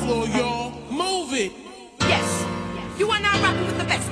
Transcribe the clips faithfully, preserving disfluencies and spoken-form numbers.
floor, y'all. Move it. Yes, you are now rocking with the best.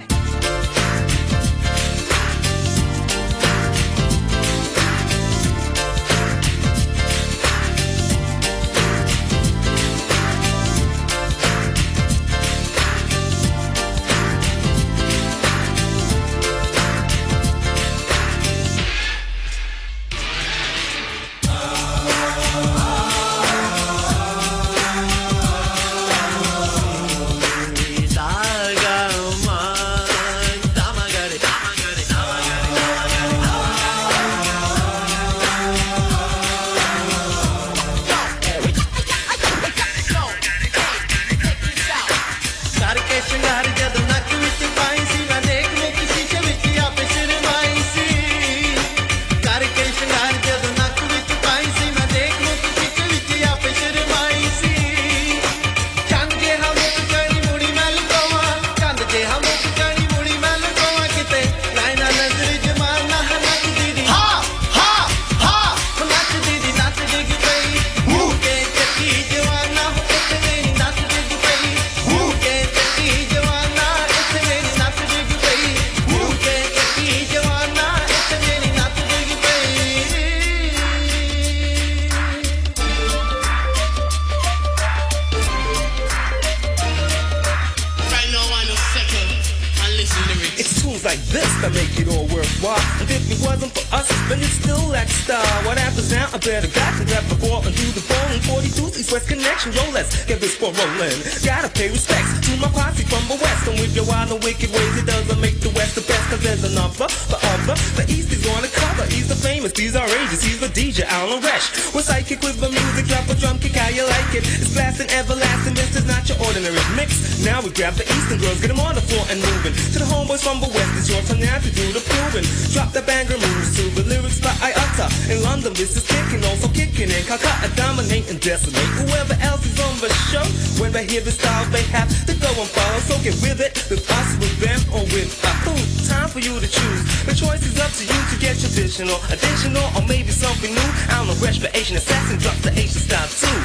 Like this to make it all worthwhile. And if it wasn't for us, then it's still that star. What happens now? I better got to grab the ball and do the ball. And forty-two East West Connection, roll, let's get this ball rolling. Gotta pay respects to my posse from the West. And with your wild and wicked ways, it doesn't make the West the best. Cause there's another, the other, the East is on the cover. He's the famous, these are ages. He's the D J, Alan Resch. We're psychic with the music, drop a drum kick, how you like it. It's blasting, everlasting, this is not your ordinary mix. Now we grab the Eastern girls, get them on the floor and moving. To the homeboys from the West, it's your turn now to do the proving. Drop the banger moves to the lyrics that I utter. In London, this is kicking, also kicking in Calcutta, dominate and decimate whoever else is on the show. When they hear the style, they have to go and follow. So get with it, with us, with them, or with a who. Time for you to choose. The choice is up to you to get traditional, additional, or maybe something new. I don't know, Resch for Asian Assassin, drop the Asian style too.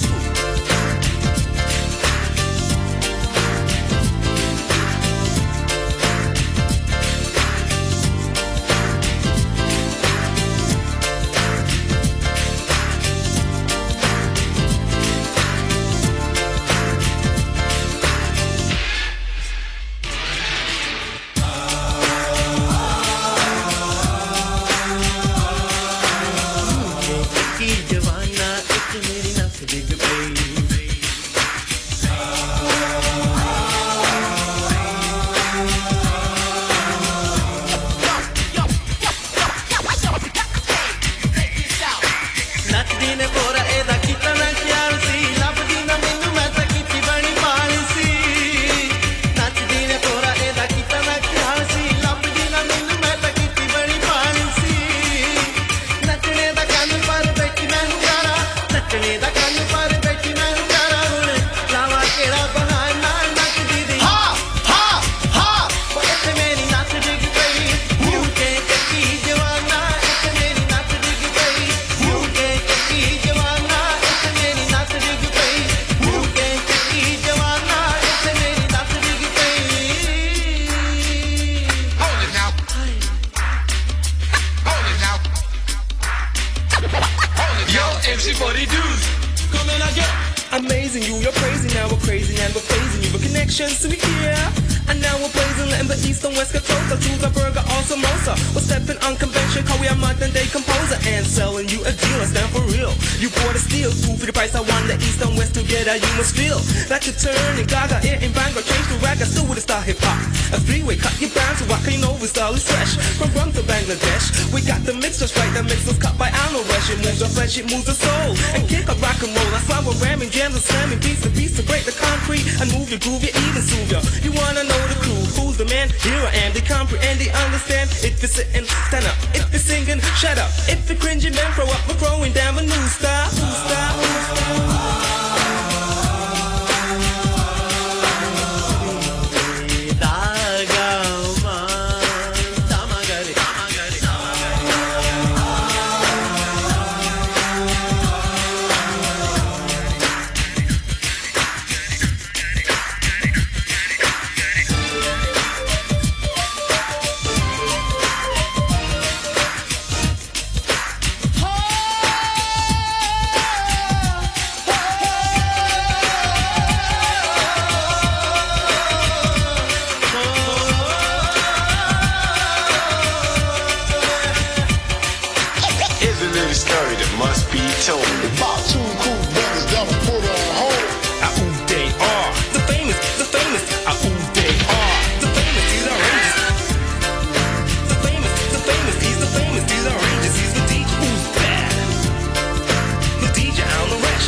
Amazing you, you're crazy now, we're crazy and we're praising you. The connections to be here, and now we're blazing, letting the East and West get closer to the burger, also Mosa. We're stepping unconventional, cause we are modern day composer, and selling you a deal, I stand for real. You bought a steal, two for the price I won, the East and West together, you must feel. Like you turn and gaga, air and bang, or change to ragga, still with a style hip hop. A three-way cut, you bounce, so I can know we style is fresh. From Bronx to Bangladesh, we got the mix just right, the mix was cut by Arnold Resch. It moves the flesh, it moves the soul, and kick up rock and roll. That's why we're ramming jams and slamming piece to piece to break the concrete and move your groove, you even soothe ya. You wanna know the crew, who's the man? Here I am, they comprehend, they understand. If you're sitting, stand up. If you're singing, shut up. If you're cringing, then throw up. We're throwing down a new style, new style, new style. must be told. About two cool brothers that were put on hold. Ah, ooh, they are the famous, the famous. Ah, ooh, they are the famous. These are ranges. The famous, the famous. He's the famous. These are ranges. He's the D J. Who's bad? The D J on the rush.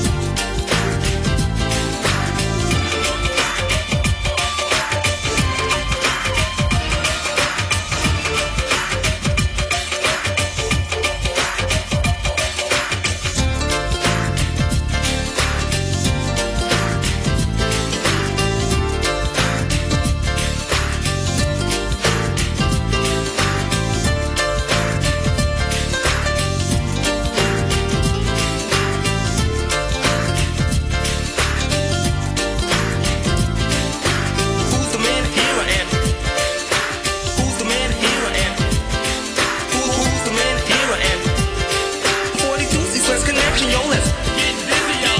Who's the man here I am? Who's the man here I am? Who, who's the man here I am? forty-two East-West Connection, yo, let's get busy, y'all.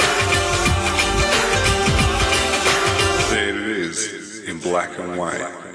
There it is in black and white.